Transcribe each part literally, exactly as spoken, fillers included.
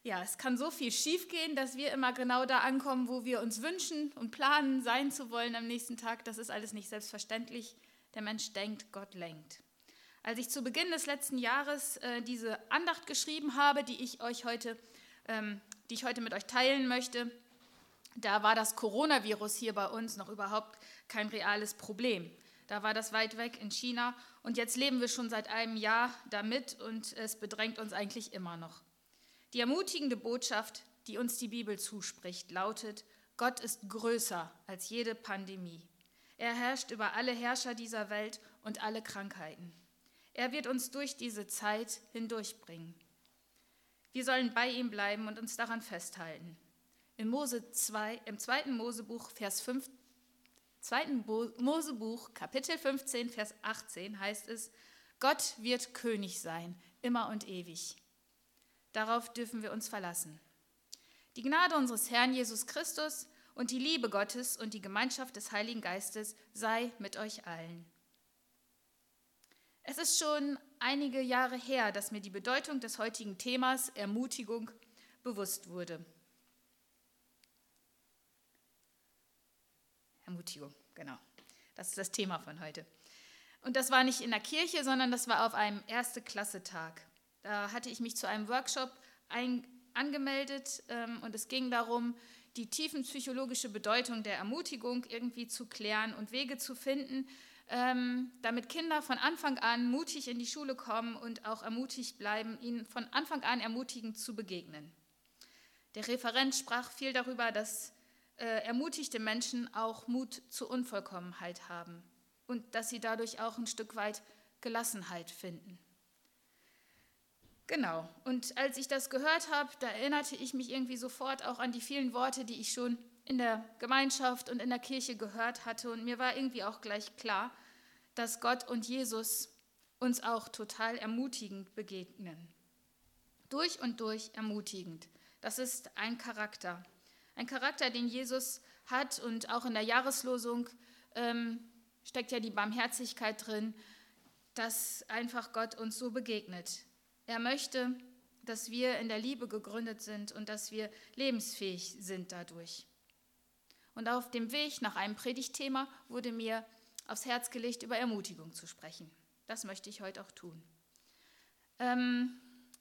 Ja, es kann so viel schiefgehen, dass wir immer genau da ankommen, wo wir uns wünschen und planen, sein zu wollen am nächsten Tag. Das ist alles nicht selbstverständlich. Der Mensch denkt, Gott lenkt. Als ich zu Beginn des letzten Jahres äh, diese Andacht geschrieben habe, die ich euch heute, ähm, die ich heute mit euch teilen möchte, da war das Coronavirus hier bei uns noch überhaupt kein reales Problem. Da war das weit weg in China und jetzt leben wir schon seit einem Jahr damit und es bedrängt uns eigentlich immer noch. Die ermutigende Botschaft, die uns die Bibel zuspricht, lautet: Gott ist größer als jede Pandemie. Er herrscht über alle Herrscher dieser Welt und alle Krankheiten. Er wird uns durch diese Zeit hindurchbringen. Wir sollen bei ihm bleiben und uns daran festhalten. In Mose zwei, im zweiten Mosebuch, Vers fünf, zweiten Mosebuch, Kapitel fünfzehn, Vers achtzehn heißt es: Gott wird König sein, immer und ewig. Darauf dürfen wir uns verlassen. Die Gnade unseres Herrn Jesus Christus und die Liebe Gottes und die Gemeinschaft des Heiligen Geistes sei mit euch allen. Es ist schon einige Jahre her, dass mir die Bedeutung des heutigen Themas Ermutigung bewusst wurde. Ermutigung, genau. Das ist das Thema von heute. Und das war nicht in der Kirche, sondern das war auf einem Erste-Klasse-Tag. Da hatte ich mich zu einem Workshop ein, angemeldet ähm, und es ging darum, die tiefenpsychologische Bedeutung der Ermutigung irgendwie zu klären und Wege zu finden, ähm, damit Kinder von Anfang an mutig in die Schule kommen und auch ermutigt bleiben, ihnen von Anfang an ermutigend zu begegnen. Der Referent sprach viel darüber, dass äh, ermutigte Menschen auch Mut zur Unvollkommenheit haben und dass sie dadurch auch ein Stück weit Gelassenheit finden. Genau, und als ich das gehört habe, da erinnerte ich mich irgendwie sofort auch an die vielen Worte, die ich schon in der Gemeinschaft und in der Kirche gehört hatte. Und mir war irgendwie auch gleich klar, dass Gott und Jesus uns auch total ermutigend begegnen. Durch und durch ermutigend. Das ist ein Charakter. Ein Charakter, den Jesus hat, und auch in der Jahreslosung ähm, steckt ja die Barmherzigkeit drin, dass einfach Gott uns so begegnet. Er möchte, dass wir in der Liebe gegründet sind und dass wir lebensfähig sind dadurch. Und auf dem Weg nach einem Predigtthema wurde mir aufs Herz gelegt, über Ermutigung zu sprechen. Das möchte ich heute auch tun. Ähm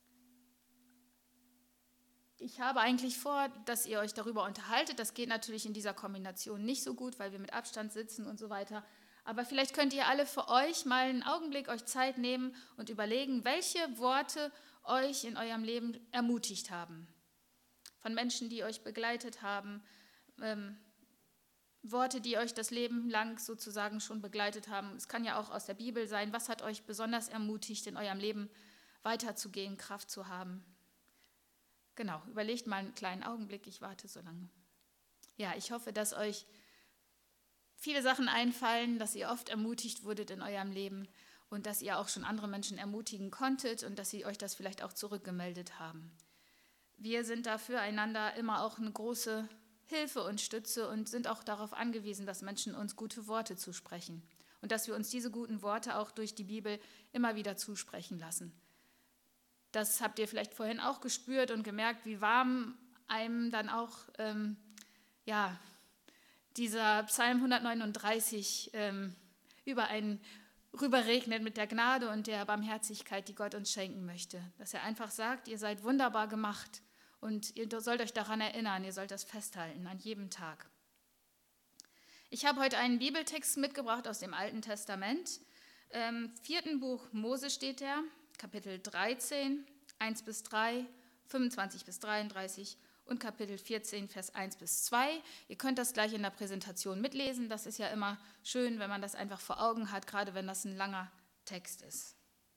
ich habe eigentlich vor, dass ihr euch darüber unterhaltet. Das geht natürlich in dieser Kombination nicht so gut, weil wir mit Abstand sitzen und so weiter. Aber vielleicht könnt ihr alle für euch mal einen Augenblick euch Zeit nehmen und überlegen, welche Worte euch in eurem Leben ermutigt haben. Von Menschen, die euch begleitet haben, ähm, Worte, die euch das Leben lang sozusagen schon begleitet haben. Es kann ja auch aus der Bibel sein. Was hat euch besonders ermutigt, in eurem Leben weiterzugehen, Kraft zu haben? Genau, überlegt mal einen kleinen Augenblick, ich warte so lange. Ja, ich hoffe, dass euch viele Sachen einfallen, dass ihr oft ermutigt wurdet in eurem Leben und dass ihr auch schon andere Menschen ermutigen konntet und dass sie euch das vielleicht auch zurückgemeldet haben. Wir sind da füreinander immer auch eine große Hilfe und Stütze und sind auch darauf angewiesen, dass Menschen uns gute Worte zusprechen und dass wir uns diese guten Worte auch durch die Bibel immer wieder zusprechen lassen. Das habt ihr vielleicht vorhin auch gespürt und gemerkt, wie warm einem dann auch ähm, ja, dieser Psalm hundertneununddreißig ähm, über einen rüberregnet mit der Gnade und der Barmherzigkeit, die Gott uns schenken möchte. Dass er einfach sagt, ihr seid wunderbar gemacht und ihr sollt euch daran erinnern, ihr sollt das festhalten an jedem Tag. Ich habe heute einen Bibeltext mitgebracht aus dem Alten Testament. Im vierten Buch Mose steht er, Kapitel dreizehn, eins bis drei, fünfundzwanzig bis dreiunddreißig und Kapitel vierzehn, Vers eins bis zwei. Ihr könnt das gleich in der Präsentation mitlesen. Das ist ja immer schön, wenn man das einfach vor Augen hat, gerade wenn das ein langer Text ist.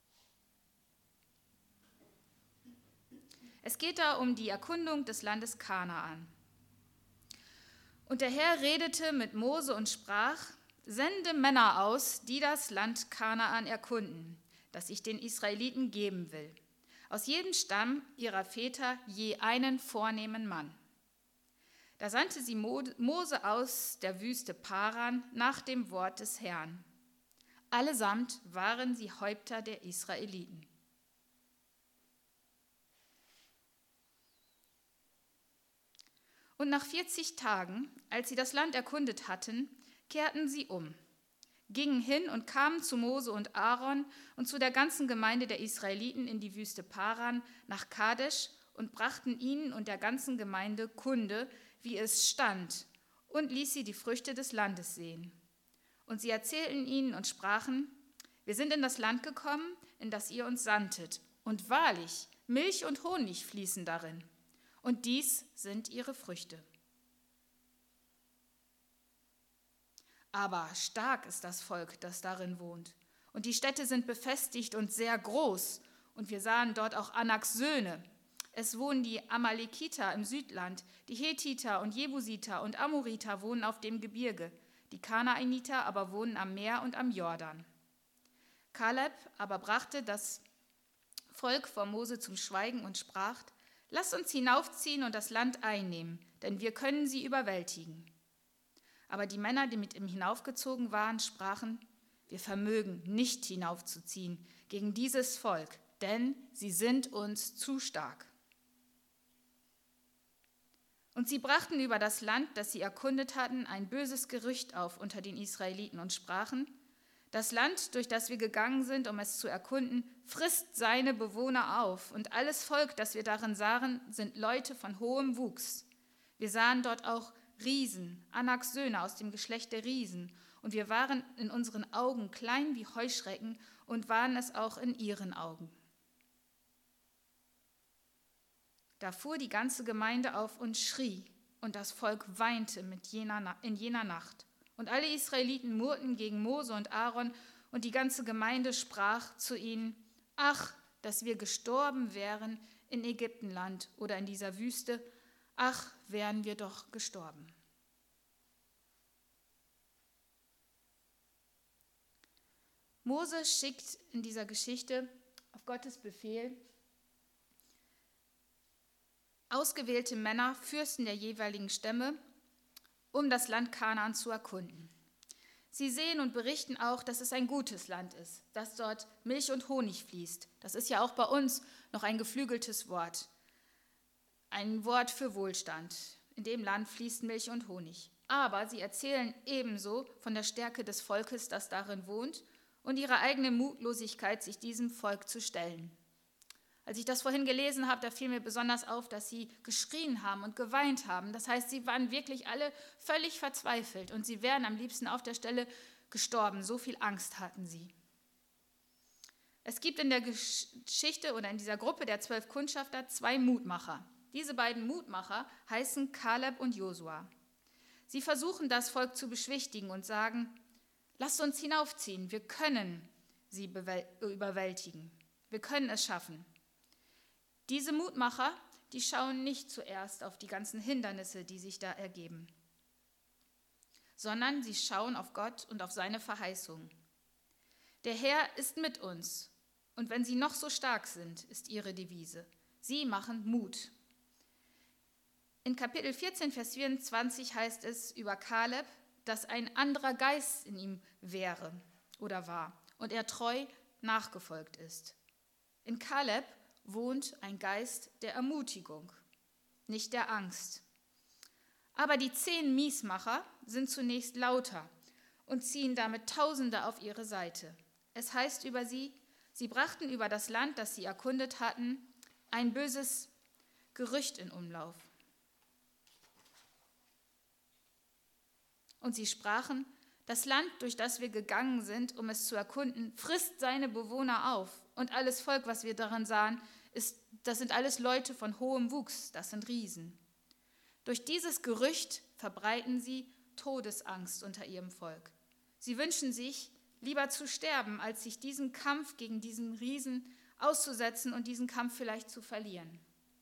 Es geht da um die Erkundung des Landes Kanaan. Und der Herr redete mit Mose und sprach: Sende Männer aus, die das Land Kanaan erkunden, das ich den Israeliten geben will. Aus jedem Stamm ihrer Väter je einen vornehmen Mann. Da sandte sie Mose aus der Wüste Paran nach dem Wort des Herrn. Allesamt waren sie Häupter der Israeliten. Und nach vierzig Tagen, als sie das Land erkundet hatten, kehrten sie um, gingen hin und kamen zu Mose und Aaron und zu der ganzen Gemeinde der Israeliten in die Wüste Paran nach Kadesh und brachten ihnen und der ganzen Gemeinde Kunde, wie es stand, und ließ sie die Früchte des Landes sehen. Und sie erzählten ihnen und sprachen: Wir sind in das Land gekommen, in das ihr uns sandtet, und wahrlich, Milch und Honig fließen darin, und dies sind ihre Früchte. Aber stark ist das Volk, das darin wohnt, und die Städte sind befestigt und sehr groß, und wir sahen dort auch Anaks Söhne. Es wohnen die Amalekiter im Südland, die Hethiter und Jebusiter und Amoriter wohnen auf dem Gebirge, die Kanaaniter aber wohnen am Meer und am Jordan. Kaleb aber brachte das Volk vor Mose zum Schweigen und sprach: Lasst uns hinaufziehen und das Land einnehmen, denn wir können sie überwältigen. Aber die Männer, die mit ihm hinaufgezogen waren, sprachen: Wir vermögen nicht hinaufzuziehen gegen dieses Volk, denn sie sind uns zu stark. Und sie brachten über das Land, das sie erkundet hatten, ein böses Gerücht auf unter den Israeliten und sprachen: Das Land, durch das wir gegangen sind, um es zu erkunden, frisst seine Bewohner auf, und alles Volk, das wir darin sahen, sind Leute von hohem Wuchs. Wir sahen dort auch Riesen, Anaks Söhne aus dem Geschlecht der Riesen, und wir waren in unseren Augen klein wie Heuschrecken und waren es auch in ihren Augen. Da fuhr die ganze Gemeinde auf und schrie, und das Volk weinte mit jener, in jener Nacht. Und alle Israeliten murrten gegen Mose und Aaron, und die ganze Gemeinde sprach zu ihnen: Ach, dass wir gestorben wären in Ägyptenland oder in dieser Wüste, ach, wären wir doch gestorben. Mose schickt in dieser Geschichte auf Gottes Befehl ausgewählte Männer, Fürsten der jeweiligen Stämme, um das Land Kanaan zu erkunden. Sie sehen und berichten auch, dass es ein gutes Land ist, dass dort Milch und Honig fließt. Das ist ja auch bei uns noch ein geflügeltes Wort, ein Wort für Wohlstand. In dem Land fließt Milch und Honig. Aber sie erzählen ebenso von der Stärke des Volkes, das darin wohnt, und ihrer eigenen Mutlosigkeit, sich diesem Volk zu stellen. Als ich das vorhin gelesen habe, da fiel mir besonders auf, dass sie geschrien haben und geweint haben. Das heißt, sie waren wirklich alle völlig verzweifelt und sie wären am liebsten auf der Stelle gestorben. So viel Angst hatten sie. Es gibt in der Geschichte oder in dieser Gruppe der zwölf Kundschafter zwei Mutmacher. Diese beiden Mutmacher heißen Kaleb und Josua. Sie versuchen, das Volk zu beschwichtigen und sagen: Lasst uns hinaufziehen, wir können sie überwältigen, wir können es schaffen. Diese Mutmacher, die schauen nicht zuerst auf die ganzen Hindernisse, die sich da ergeben, sondern sie schauen auf Gott und auf seine Verheißung. Der Herr ist mit uns, und wenn sie noch so stark sind, ist ihre Devise: Sie machen Mut. In Kapitel vierzehn, Vers vierundzwanzig heißt es über Kaleb, dass ein anderer Geist in ihm wäre oder war und er treu nachgefolgt ist. In Kaleb wohnt ein Geist der Ermutigung, nicht der Angst. Aber die zehn Miesmacher sind zunächst lauter und ziehen damit Tausende auf ihre Seite. Es heißt über sie: Sie brachten über das Land, das sie erkundet hatten, ein böses Gerücht in Umlauf. Und sie sprachen: Das Land, durch das wir gegangen sind, um es zu erkunden, frisst seine Bewohner auf. Und alles Volk, was wir darin sahen, ist, das sind alles Leute von hohem Wuchs, das sind Riesen. Durch dieses Gerücht verbreiten sie Todesangst unter ihrem Volk. Sie wünschen sich, lieber zu sterben, als sich diesen Kampf gegen diesen Riesen auszusetzen und diesen Kampf vielleicht zu verlieren.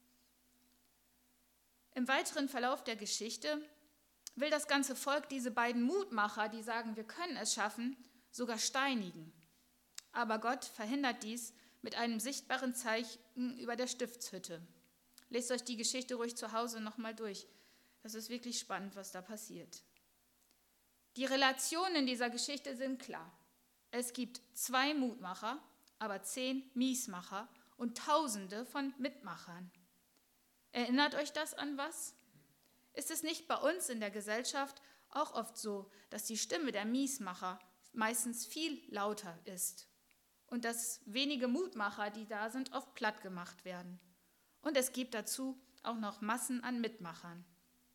Im weiteren Verlauf der Geschichte will das ganze Volk diese beiden Mutmacher, die sagen, wir können es schaffen, sogar steinigen. Aber Gott verhindert dies mit einem sichtbaren Zeichen über der Stiftshütte. Lest euch die Geschichte ruhig zu Hause nochmal durch. Das ist wirklich spannend, was da passiert. Die Relationen in dieser Geschichte sind klar. Es gibt zwei Mutmacher, aber zehn Miesmacher und Tausende von Mitmachern. Erinnert euch das an was? Ist es nicht bei uns in der Gesellschaft auch oft so, dass die Stimme der Miesmacher meistens viel lauter ist und dass wenige Mutmacher, die da sind, oft platt gemacht werden? Und es gibt dazu auch noch Massen an Mitmachern.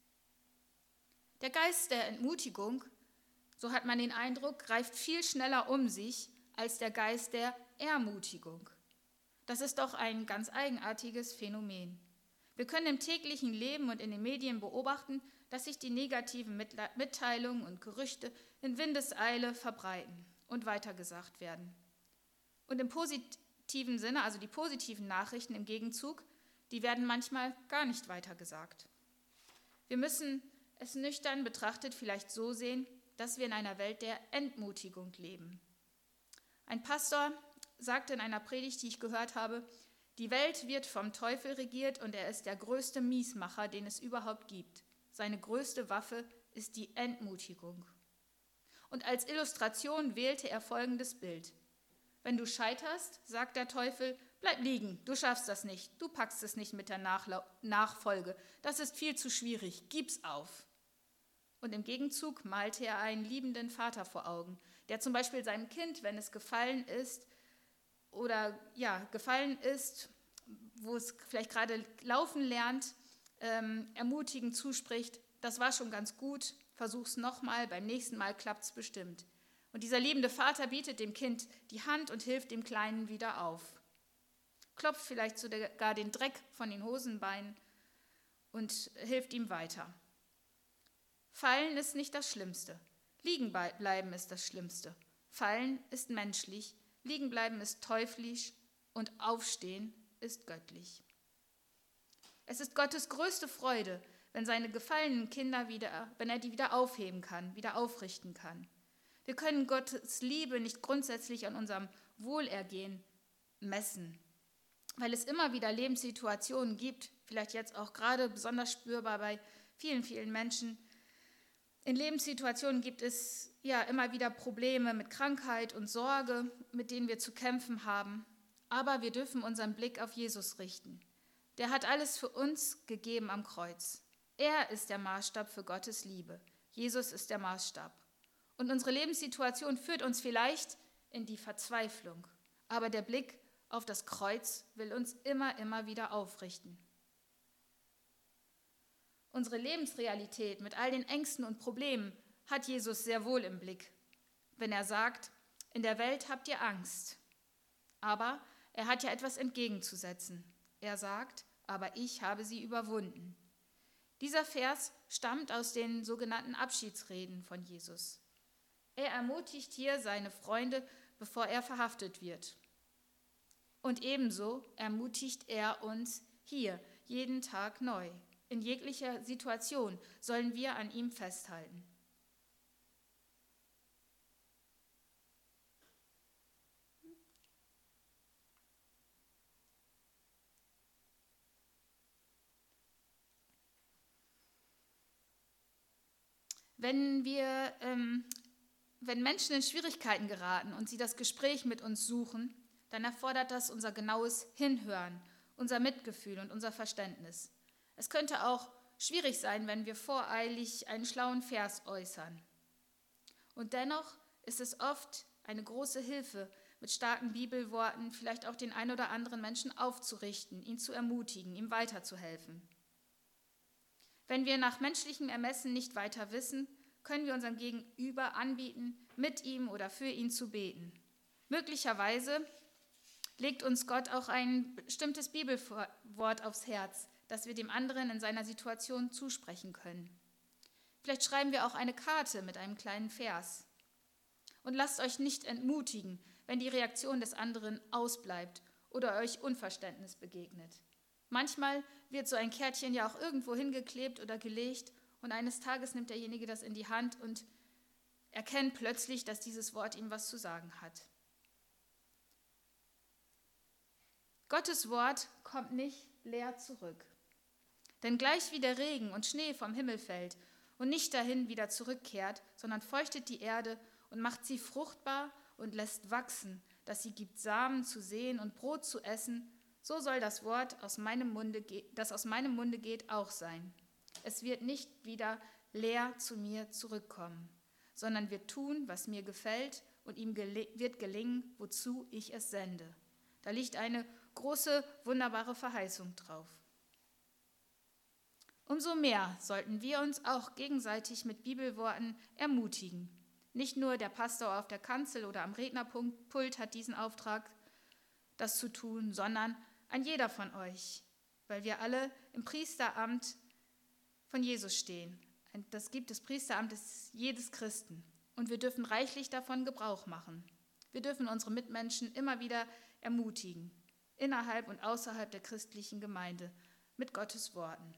Der Geist der Entmutigung, so hat man den Eindruck, greift viel schneller um sich als der Geist der Ermutigung. Das ist doch ein ganz eigenartiges Phänomen. Wir können im täglichen Leben und in den Medien beobachten, dass sich die negativen Mitteilungen und Gerüchte in Windeseile verbreiten und weitergesagt werden. Und im positiven Sinne, also die positiven Nachrichten im Gegenzug, die werden manchmal gar nicht weitergesagt. Wir müssen es nüchtern betrachtet vielleicht so sehen, dass wir in einer Welt der Entmutigung leben. Ein Pastor sagte in einer Predigt, die ich gehört habe, die Welt wird vom Teufel regiert und er ist der größte Miesmacher, den es überhaupt gibt. Seine größte Waffe ist die Entmutigung. Und als Illustration wählte er folgendes Bild. Wenn du scheiterst, sagt der Teufel, bleib liegen, du schaffst das nicht, du packst es nicht mit der Nachla- Nachfolge, das ist viel zu schwierig, gib's auf. Und im Gegenzug malte er einen liebenden Vater vor Augen, der zum Beispiel seinem Kind, wenn es gefallen ist, oder ja, gefallen ist, wo es vielleicht gerade laufen lernt, ähm, ermutigend zuspricht, das war schon ganz gut, versuch's nochmal, beim nächsten Mal klappt's bestimmt. Und dieser liebende Vater bietet dem Kind die Hand und hilft dem Kleinen wieder auf. Klopft vielleicht sogar den Dreck von den Hosenbeinen und hilft ihm weiter. Fallen ist nicht das Schlimmste. Liegen bleiben ist das Schlimmste. Fallen ist menschlich, liegen bleiben ist teuflisch und aufstehen ist göttlich. Es ist Gottes größte Freude, wenn seine gefallenen Kinder wieder, wenn er die wieder aufheben kann, wieder aufrichten kann. Wir können Gottes Liebe nicht grundsätzlich an unserem Wohlergehen messen, weil es immer wieder Lebenssituationen gibt, vielleicht jetzt auch gerade besonders spürbar bei vielen, vielen Menschen. In Lebenssituationen gibt es ja immer wieder Probleme mit Krankheit und Sorge, mit denen wir zu kämpfen haben. Aber wir dürfen unseren Blick auf Jesus richten. Der hat alles für uns gegeben am Kreuz. Er ist der Maßstab für Gottes Liebe. Jesus ist der Maßstab. Und unsere Lebenssituation führt uns vielleicht in die Verzweiflung. Aber der Blick auf das Kreuz will uns immer, immer wieder aufrichten. Unsere Lebensrealität mit all den Ängsten und Problemen hat Jesus sehr wohl im Blick, wenn er sagt, in der Welt habt ihr Angst. Aber er hat ja etwas entgegenzusetzen. Er sagt, aber ich habe sie überwunden. Dieser Vers stammt aus den sogenannten Abschiedsreden von Jesus. Er ermutigt hier seine Freunde, bevor er verhaftet wird. Und ebenso ermutigt er uns hier jeden Tag neu. In jeglicher Situation sollen wir an ihm festhalten. Wenn wir, ähm, wenn Menschen in Schwierigkeiten geraten und sie das Gespräch mit uns suchen, dann erfordert das unser genaues Hinhören, unser Mitgefühl und unser Verständnis. Es könnte auch schwierig sein, wenn wir voreilig einen schlauen Vers äußern. Und dennoch ist es oft eine große Hilfe, mit starken Bibelworten vielleicht auch den ein oder anderen Menschen aufzurichten, ihn zu ermutigen, ihm weiterzuhelfen. Wenn wir nach menschlichem Ermessen nicht weiter wissen, können wir unserem Gegenüber anbieten, mit ihm oder für ihn zu beten. Möglicherweise legt uns Gott auch ein bestimmtes Bibelwort aufs Herz, das wir dem anderen in seiner Situation zusprechen können. Vielleicht schreiben wir auch eine Karte mit einem kleinen Vers. Und lasst euch nicht entmutigen, wenn die Reaktion des anderen ausbleibt oder euch Unverständnis begegnet. Manchmal wird so ein Kärtchen ja auch irgendwo hingeklebt oder gelegt und eines Tages nimmt derjenige das in die Hand und erkennt plötzlich, dass dieses Wort ihm was zu sagen hat. Gottes Wort kommt nicht leer zurück. Denn gleich wie der Regen und Schnee vom Himmel fällt und nicht dahin wieder zurückkehrt, sondern feuchtet die Erde und macht sie fruchtbar und lässt wachsen, dass sie gibt Samen zu säen und Brot zu essen, so soll das Wort, aus meinem Munde, das aus meinem Munde geht, auch sein. Es wird nicht wieder leer zu mir zurückkommen, sondern wird tun, was mir gefällt, und ihm gel- wird gelingen, wozu ich es sende. Da liegt eine große, wunderbare Verheißung drauf. Umso mehr sollten wir uns auch gegenseitig mit Bibelworten ermutigen. Nicht nur der Pastor auf der Kanzel oder am Rednerpult hat diesen Auftrag, das zu tun, sondern ein jeder von euch, weil wir alle im Priesteramt von Jesus stehen. Das gibt das Priesteramt des jedes Christen. Und wir dürfen reichlich davon Gebrauch machen. Wir dürfen unsere Mitmenschen immer wieder ermutigen, innerhalb und außerhalb der christlichen Gemeinde, mit Gottes Worten.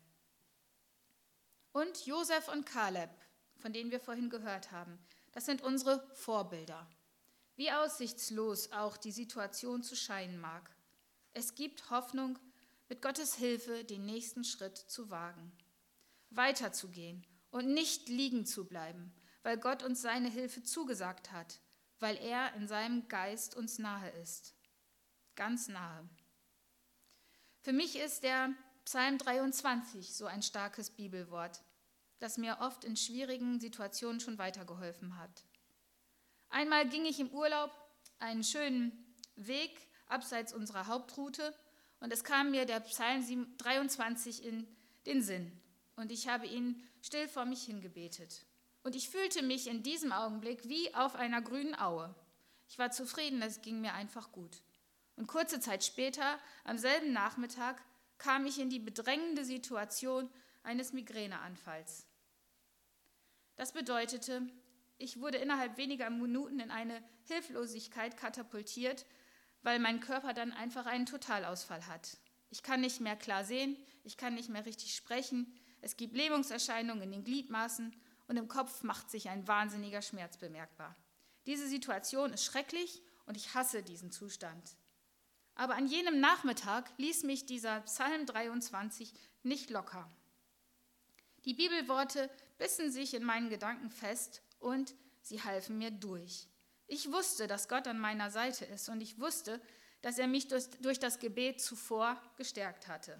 Und Josef und Kaleb, von denen wir vorhin gehört haben, das sind unsere Vorbilder. Wie aussichtslos auch die Situation zu scheinen mag. Es gibt Hoffnung, mit Gottes Hilfe den nächsten Schritt zu wagen, weiterzugehen und nicht liegen zu bleiben, weil Gott uns seine Hilfe zugesagt hat, weil er in seinem Geist uns nahe ist, ganz nahe. Für mich ist der Psalm dreiundzwanzig so ein starkes Bibelwort, das mir oft in schwierigen Situationen schon weitergeholfen hat. Einmal ging ich im Urlaub einen schönen Weg abseits unserer Hauptroute und es kam mir der Psalm dreiundzwanzig in den Sinn und ich habe ihn still vor mich hingebetet. Und ich fühlte mich in diesem Augenblick wie auf einer grünen Aue. Ich war zufrieden, es ging mir einfach gut. Und kurze Zeit später, am selben Nachmittag, kam ich in die bedrängende Situation eines Migräneanfalls. Das bedeutete, ich wurde innerhalb weniger Minuten in eine Hilflosigkeit katapultiert, weil mein Körper dann einfach einen Totalausfall hat. Ich kann nicht mehr klar sehen, ich kann nicht mehr richtig sprechen, es gibt Lähmungserscheinungen in den Gliedmaßen und im Kopf macht sich ein wahnsinniger Schmerz bemerkbar. Diese Situation ist schrecklich und ich hasse diesen Zustand. Aber an jenem Nachmittag ließ mich dieser Psalm dreiundzwanzig nicht locker. Die Bibelworte bissen sich in meinen Gedanken fest und sie halfen mir durch. Ich wusste, dass Gott an meiner Seite ist und ich wusste, dass er mich durch, durch das Gebet zuvor gestärkt hatte.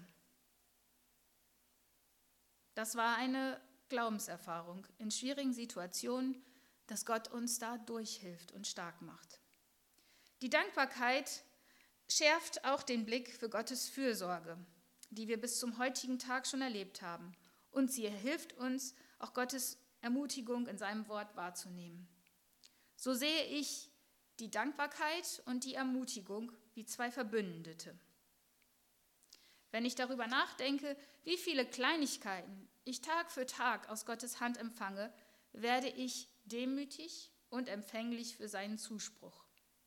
Das war eine Glaubenserfahrung in schwierigen Situationen, dass Gott uns da durchhilft und stark macht. Die Dankbarkeit schärft auch den Blick für Gottes Fürsorge, die wir bis zum heutigen Tag schon erlebt haben. Und sie hilft uns, auch Gottes Ermutigung in seinem Wort wahrzunehmen. So sehe ich die Dankbarkeit und die Ermutigung wie zwei Verbündete. Wenn ich darüber nachdenke, wie viele Kleinigkeiten ich Tag für Tag aus Gottes Hand empfange, werde ich demütig und empfänglich für seinen Zuspruch.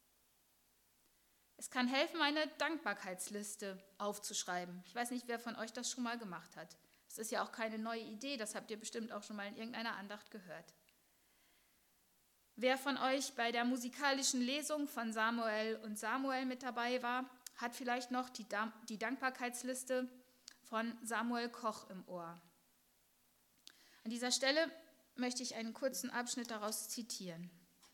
Es kann helfen, eine Dankbarkeitsliste aufzuschreiben. Ich weiß nicht, wer von euch das schon mal gemacht hat. Das ist ja auch keine neue Idee, das habt ihr bestimmt auch schon mal in irgendeiner Andacht gehört. Wer von euch bei der musikalischen Lesung von Samuel und Samuel mit dabei war, hat vielleicht noch die, die Dankbarkeitsliste von Samuel Koch im Ohr. An dieser Stelle möchte ich einen kurzen Abschnitt daraus zitieren.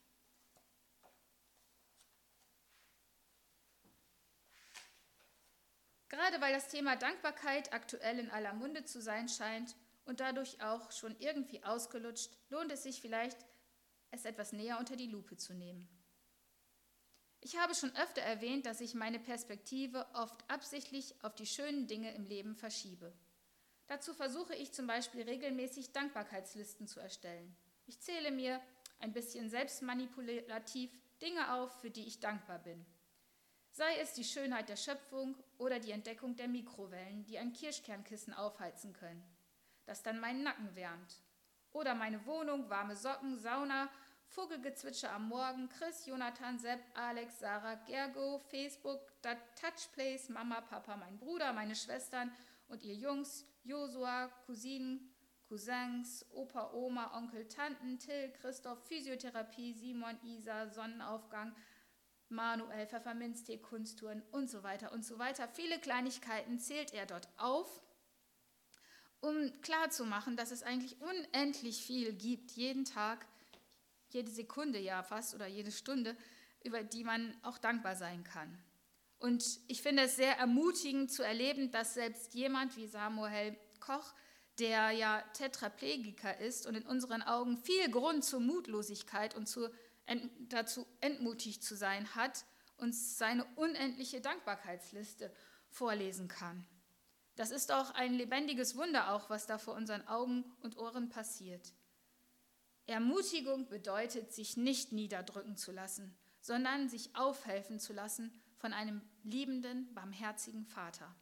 Gerade weil das Thema Dankbarkeit aktuell in aller Munde zu sein scheint und dadurch auch schon irgendwie ausgelutscht, lohnt es sich vielleicht, es etwas näher unter die Lupe zu nehmen. Ich habe schon öfter erwähnt, dass ich meine Perspektive oft absichtlich auf die schönen Dinge im Leben verschiebe. Dazu versuche ich zum Beispiel regelmäßig Dankbarkeitslisten zu erstellen. Ich zähle mir ein bisschen selbstmanipulativ Dinge auf, für die ich dankbar bin. Sei es die Schönheit der Schöpfung oder die Entdeckung der Mikrowellen, die ein Kirschkernkissen aufheizen können, das dann meinen Nacken wärmt. Oder meine Wohnung, warme Socken, Sauna, Vogelgezwitscher am Morgen, Chris, Jonathan, Sepp, Alex, Sarah, Gergo, Facebook, Touchplays, Mama, Papa, mein Bruder, meine Schwestern und ihr Jungs, Josua, Cousinen, Cousins, Opa, Oma, Onkel, Tanten, Till, Christoph, Physiotherapie, Simon, Isa, Sonnenaufgang, Manuel, Pfefferminztee, Kunsttouren und so weiter und so weiter. Viele Kleinigkeiten zählt er dort auf, um klarzumachen, dass es eigentlich unendlich viel gibt, jeden Tag, jede Sekunde ja fast oder jede Stunde, über die man auch dankbar sein kann. Und ich finde es sehr ermutigend zu erleben, dass selbst jemand wie Samuel Koch, der ja Tetraplegiker ist und in unseren Augen viel Grund zur Mutlosigkeit und zu, ent, dazu entmutigt zu sein hat, uns seine unendliche Dankbarkeitsliste vorlesen kann. Das ist auch ein lebendiges Wunder, auch was da vor unseren Augen und Ohren passiert. Ermutigung bedeutet, sich nicht niederdrücken zu lassen, sondern sich aufhelfen zu lassen von einem liebenden, barmherzigen Vater.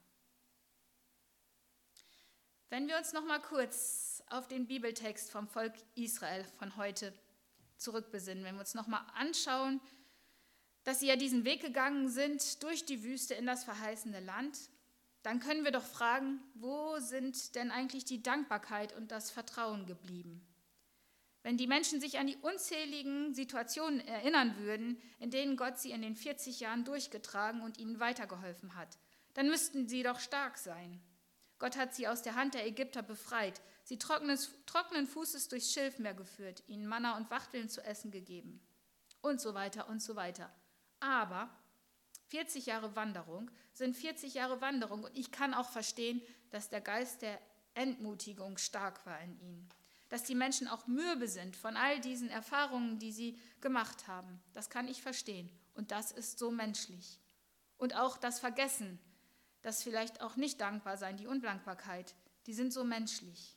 Wenn wir uns noch mal kurz auf den Bibeltext vom Volk Israel von heute zurückbesinnen, wenn wir uns noch mal anschauen, dass sie ja diesen Weg gegangen sind durch die Wüste in das verheißene Land, dann können wir doch fragen, wo sind denn eigentlich die Dankbarkeit und das Vertrauen geblieben? Wenn die Menschen sich an die unzähligen Situationen erinnern würden, in denen Gott sie in den vierzig Jahren durchgetragen und ihnen weitergeholfen hat, dann müssten sie doch stark sein. Gott hat sie aus der Hand der Ägypter befreit, sie trockenes, trockenen Fußes durchs Schilfmeer geführt, ihnen Manna und Wachteln zu essen gegeben und so weiter und so weiter. Aber vierzig Jahre Wanderung sind vierzig Jahre Wanderung und ich kann auch verstehen, dass der Geist der Entmutigung stark war in ihnen. Dass die Menschen auch mürbe sind von all diesen Erfahrungen, die sie gemacht haben. Das kann ich verstehen und das ist so menschlich. Und auch das Vergessen, das vielleicht auch nicht dankbar sein, die Undankbarkeit, die sind so menschlich.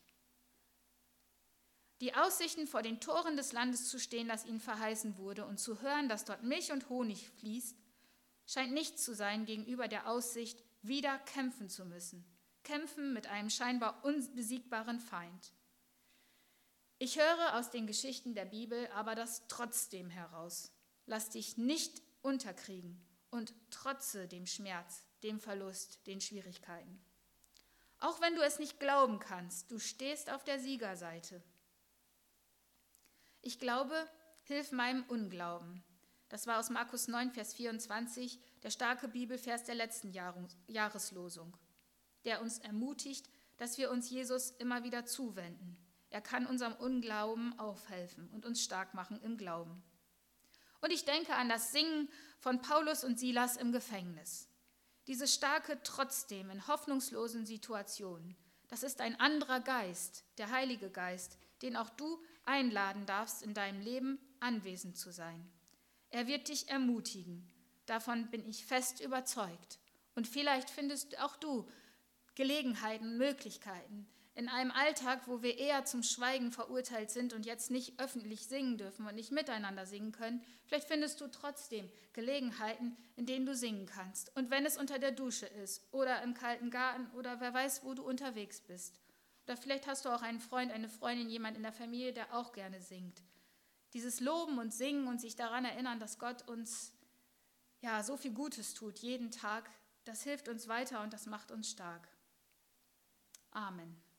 Die Aussichten, vor den Toren des Landes zu stehen, das ihnen verheißen wurde, und zu hören, dass dort Milch und Honig fließt, scheint nichts zu sein gegenüber der Aussicht, wieder kämpfen zu müssen. Kämpfen mit einem scheinbar unbesiegbaren Feind. Ich höre aus den Geschichten der Bibel aber das trotzdem heraus. Lass dich nicht unterkriegen und trotze dem Schmerz, dem Verlust, den Schwierigkeiten. Auch wenn du es nicht glauben kannst, du stehst auf der Siegerseite. Ich glaube, hilf meinem Unglauben. Das war aus Markus neun, Vers vierundzwanzig, der starke Bibelvers der letzten Jahreslosung, der uns ermutigt, dass wir uns Jesus immer wieder zuwenden. Er kann unserem Unglauben aufhelfen und uns stark machen im Glauben. Und ich denke an das Singen von Paulus und Silas im Gefängnis. Dieses starke Trotzdem in hoffnungslosen Situationen, das ist ein anderer Geist, der Heilige Geist, den auch du einladen darfst, in deinem Leben anwesend zu sein. Er wird dich ermutigen, davon bin ich fest überzeugt. Und vielleicht findest auch du Gelegenheiten, Möglichkeiten, in einem Alltag, wo wir eher zum Schweigen verurteilt sind und jetzt nicht öffentlich singen dürfen und nicht miteinander singen können, vielleicht findest du trotzdem Gelegenheiten, in denen du singen kannst. Und wenn es unter der Dusche ist oder im kalten Garten oder wer weiß, wo du unterwegs bist. Oder vielleicht hast du auch einen Freund, eine Freundin, jemand in der Familie, der auch gerne singt. Dieses Loben und Singen und sich daran erinnern, dass Gott uns ja so viel Gutes tut, jeden Tag, das hilft uns weiter und das macht uns stark. Amen.